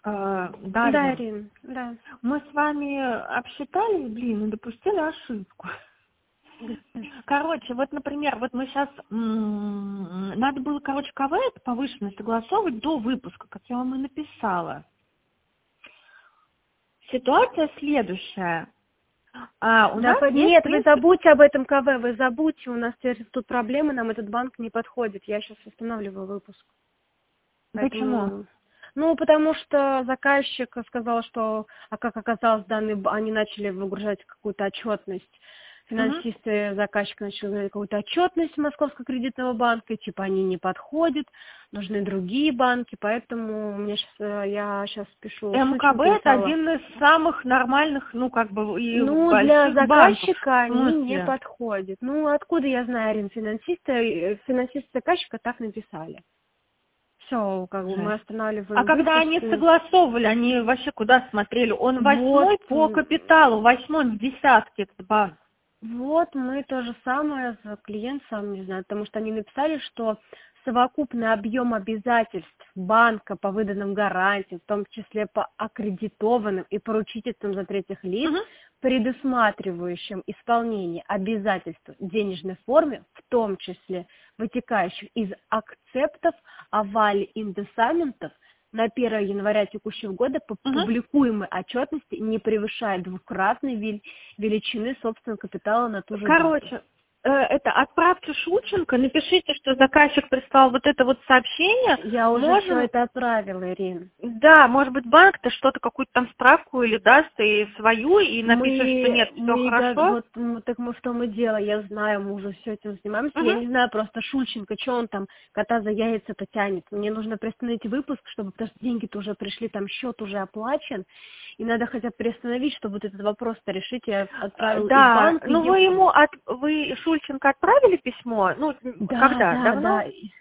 Да, Дарья, Ирина, да. мы с вами обсчитались, и допустили ошибку. Короче, вот, например, вот мы сейчас, надо было, КВ это повышенно согласовывать до выпуска, как я вам и написала. Ситуация следующая. У нас есть, Нет, в вы принципе... забудьте об этом КВ, вы забудьте, у нас теперь тут проблемы, нам этот банк не подходит. Я сейчас останавливаю выпуск. Почему? Поэтому... потому что заказчик сказал, что, как оказалось, они начали выгружать какую-то отчетность. Мгм. Финансисты, заказчик начал говорить какую-то отчетность Московского кредитного банка, и, типа они не подходят, нужны другие банки, поэтому я сейчас пишу МКБ Шученко, это написала. один из самых нормальных, и Для больших банков. заказчика В они не смысле? подходят. Откуда я знаю, Арин, финансисты заказчика так написали. Все, мы Жесть. А останавливаем когда выпуск. они согласовывали, они вообще куда смотрели? Он Вот, 8 по капиталу, 8 в десятке этот банк. вот мы то же самое, клиент сам не знает, потому что они написали, что совокупный объем обязательств банка по выданным гарантиям, в том числе по аккредитованным и поручительствам за третьих лиц, Мгм. предусматривающим исполнение обязательств в денежной форме, в том числе вытекающих из акцептов, авалий, индесаментов, на 1 января текущего года по Мгм. публикуемой отчетности не превышает двукратной величины собственного капитала на ту же дату. Короче, отправьте Шученко, напишите, что заказчик прислал вот это вот сообщение. Я уже все Можем, это отправила, Ирина. да, может быть, банк-то что-то, какую-то там справку или даст и свою, и напишет, что нет, все хорошо. Так мы в том и дело, я знаю, мы уже все этим занимаемся, я Мгм. не знаю просто Шульченко, что он там кота за яйца-то тянет. Мне нужно приостановить выпуск, потому что деньги-то уже пришли, там счет уже оплачен, и надо хотя бы приостановить, чтобы вот этот вопрос-то решить. Я отправила и в Да, банк, и... вы Шульченко отправили письмо? Да, Когда? да, Давно? да.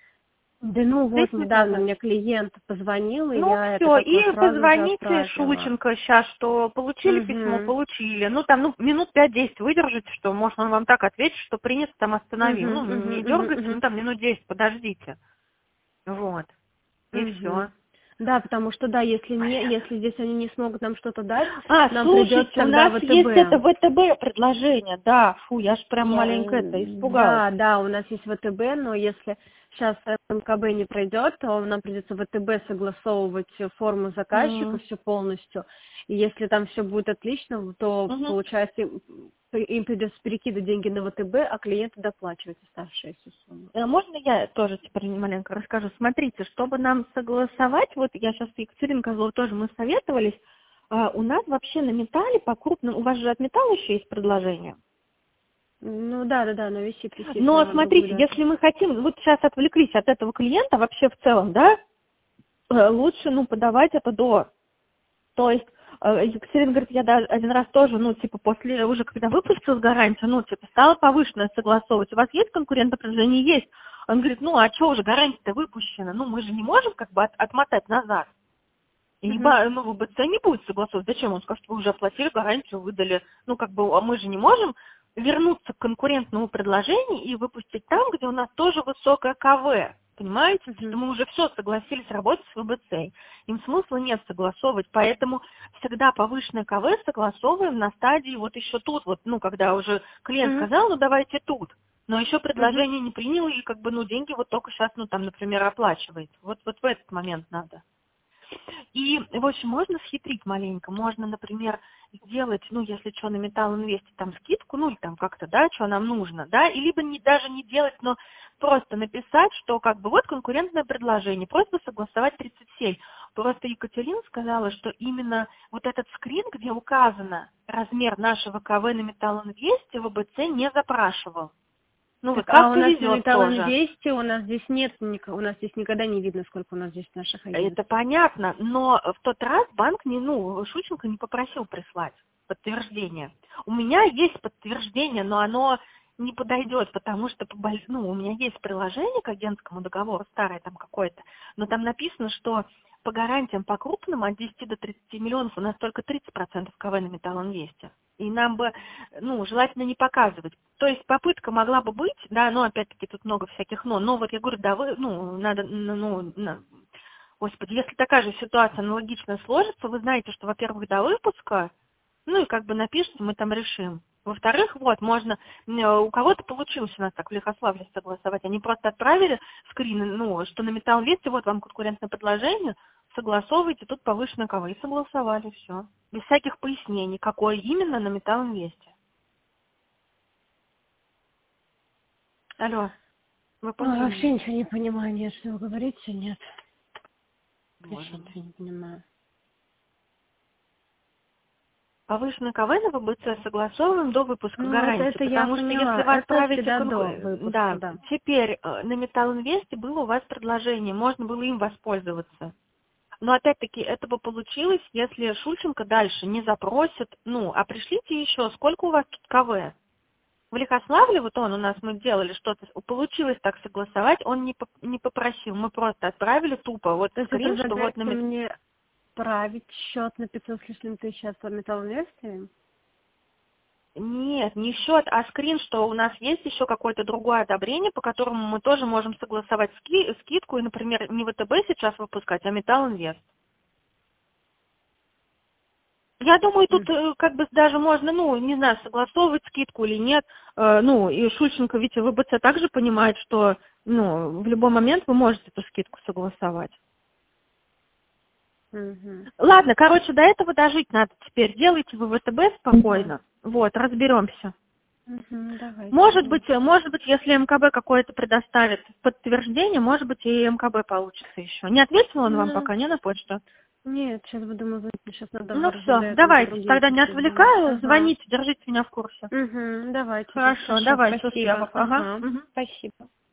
Да 10 минут недавно назад. мне клиент позвонил, и я это Все, как и сразу же позвоните отправила. Шульченко сейчас, что получили письмо, Угу. получили. Минут 5-10 выдержите, что, может, он вам так ответит, что принято, там остановил. Угу, угу, Не угу, дергайте, угу. минут 10 подождите. Вот. И Угу. все. Да, потому что, да, если здесь они не смогут нам что-то дать, нам придется Слушайте, у тогда нас есть это ВТБ. ВТБ предложение, да, я аж прям маленько испугалась. Да, у нас есть ВТБ, но если сейчас МКБ не пройдет, то нам придется ВТБ согласовывать форму заказчика М, все полностью. И если там все будет отлично, то мгм. получается им придется перекидывать деньги на ВТБ, а клиенту доплачивать оставшиеся суммы. Можно я тоже теперь маленько расскажу? Смотрите, чтобы нам согласовать, вот я сейчас с Екатериной Козловой тоже мы советовались, у нас вообще на металле по крупным, у вас же от металла еще есть предложение. Да, но висит Но на другую смотрите, дату. если мы хотим, вот сейчас отвлеклись от этого клиента вообще в целом, да, лучше, подавать это до. То есть Екатерина говорит, я даже один раз тоже, после, уже когда выпустил гарантию, стала повышенная согласовывать. У вас есть конкурентопредложение? Есть. Он говорит, а что уже, гарантия-то выпущена? Мы же не можем отмотать назад. И Мгм. ВБЦ не будет согласовывать. Зачем? Он скажет, вы уже оплатили гарантию, выдали. А мы же не можем вернуться к конкурентному предложению и выпустить там, где у нас тоже высокое КВ. Понимаете? Потому что Мгм. мы уже все согласились работать с ВБЦ. Им смысла нет согласовывать. Поэтому всегда повышенное КВ согласовываем на стадии вот еще тут. Когда уже клиент Мгм. сказал, давайте тут. Но еще Мгм. предложение не принял, и деньги вот только сейчас, например, оплачивает. Вот в этот момент надо. И, в общем, можно схитрить маленько. Можно, например, сделать, если что, на Металл Инвесте там скидку, или там как-то, да, что нам нужно, да, и либо даже не делать, но просто написать, что вот конкурентное предложение, просьба согласовать 37. Просто Екатерина сказала, что именно вот этот скрин, где указано размер нашего КВ на Металл Инвесте, ВБЦ не запрашивал. А Как у нас на повезет Металл тоже. Инвесте у нас здесь нет, у нас здесь никогда не видно, сколько у нас здесь наших Это агентств. понятно, но в тот раз банк Шученко не попросил прислать подтверждение. У меня есть подтверждение, но оно не подойдет, потому что у меня есть приложение к агентскому договору, старое там какое-то, но там написано, что по гарантиям по крупным от 10 до 30 миллионов у нас только 30% КВ на Металл Инвесте. И нам бы, желательно не показывать. То есть попытка могла бы быть, да, но опять-таки тут много всяких но. Но вот я говорю, да, надо, Господи, если такая же ситуация аналогичная сложится, вы знаете, что, во-первых, до выпуска, ну и как бы напишите, мы там решим. Во-вторых, вот, можно, у кого-то получилось у нас так в Лихославле согласовать, они просто отправили скрин, ну, что на Металлинвесте, вот вам конкурентное предложение, согласовывайте, тут повышенная КВ, и согласовали, все. Без всяких пояснений, какое именно на Металлинвесте. Алло, вы поняли? Вообще ничего не понимаю, нет, что вы говорите, нет. Вообще Боже мой. ничего не понимаю. Повышенную КВ на ВБЦ согласовываем до выпуска Ну, гарантии, это я потому что поняла. если вы Это отправите всегда до выпуска, да, да. теперь на Металлинвесте было у вас предложение, можно было им воспользоваться. Но опять-таки это бы получилось, если Шульченко дальше не запросит, ну, а пришлите еще, сколько у вас тут КВ? В Лихославле, вот он у нас, мы делали что-то, получилось так согласовать, он не попросил, мы просто отправили тупо, вот То есть вы скрин, что вот предлагаете мне править счет на 500 с лишним тысяч от Металлинвесте? Нет, не счет, а скрин, что у нас есть еще какое-то другое одобрение, по которому мы тоже можем согласовать скидку и, например, не ВТБ сейчас выпускать, а Металлинвест. Я думаю, тут как бы даже можно, ну, не знаю, согласовывать скидку или нет. Ну, и Шульченко, ведь ВБЦ также понимает, что, ну, в любой момент вы можете эту скидку согласовать. Угу. Ладно, короче, до этого дожить надо теперь. Делайте вы ВТБ спокойно. Вот, разберемся. Угу, давайте. Может быть, если МКБ какое-то предоставит подтверждение, может быть, и МКБ получится еще. Не ответил он вам пока, не на почту? Нет, сейчас буду думать, сейчас надо Ну все, разделять на давайте, другие тогда не какие-то дела. отвлекаю, Ага. звоните, держите меня в курсе. Давайте. Хорошо, давайте, Спасибо. успехов. Ага. Спасибо.